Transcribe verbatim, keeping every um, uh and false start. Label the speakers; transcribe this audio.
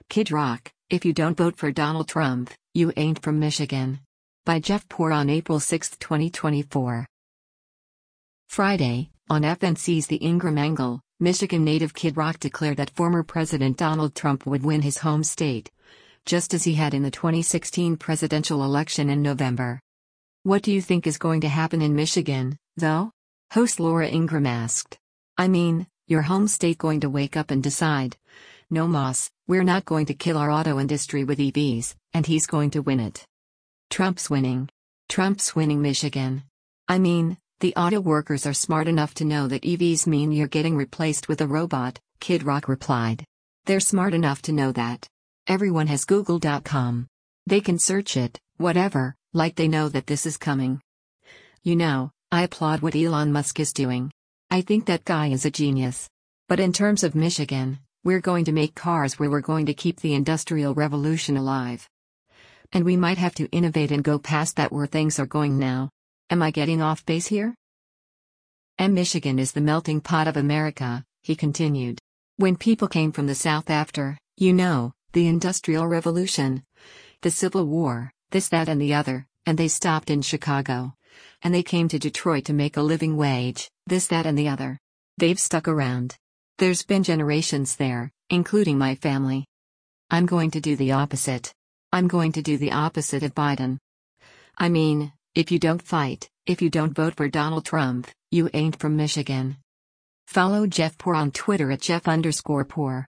Speaker 1: Kid Rock, if you don't vote for Donald Trump, you ain't from Michigan. By Jeff Poor on April sixth, twenty twenty-four. Friday, on F N C's The Ingraham Angle, Michigan native Kid Rock declared that former President Donald Trump would win his home state, just as he had in the twenty sixteen presidential election in November. What do you think is going to happen in Michigan, though? Host Laura Ingraham asked. I mean, your home state going to wake up and decide, no Moss, we're not going to kill our auto industry with E Vs, and he's going to win it. Trump's winning. Trump's winning Michigan. I mean, the auto workers are smart enough to know that E Vs mean you're getting replaced with a robot, Kid Rock replied. They're smart enough to know that. Everyone has Google dot com. They can search it, whatever, like they know that this is coming. You know, I applaud what Elon Musk is doing. I think that guy is a genius. But in terms of Michigan, we're going to make cars where we're going to keep the Industrial Revolution alive. And we might have to innovate and go past that where things are going now. Am I getting off base here? And Michigan is the melting pot of America, he continued. When people came from the South after, you know, the Industrial Revolution, the Civil War, this, that, and the other, and they stopped in Chicago. And they came to Detroit to make a living wage, this, that, and the other. They've stuck around. There's been generations there, including my family. I'm going to do the opposite. I'm going to do the opposite of Biden. I mean, if you don't fight, if you don't vote for Donald Trump, you ain't from Michigan. Follow Jeff Poor on Twitter at Jeff underscore Poor.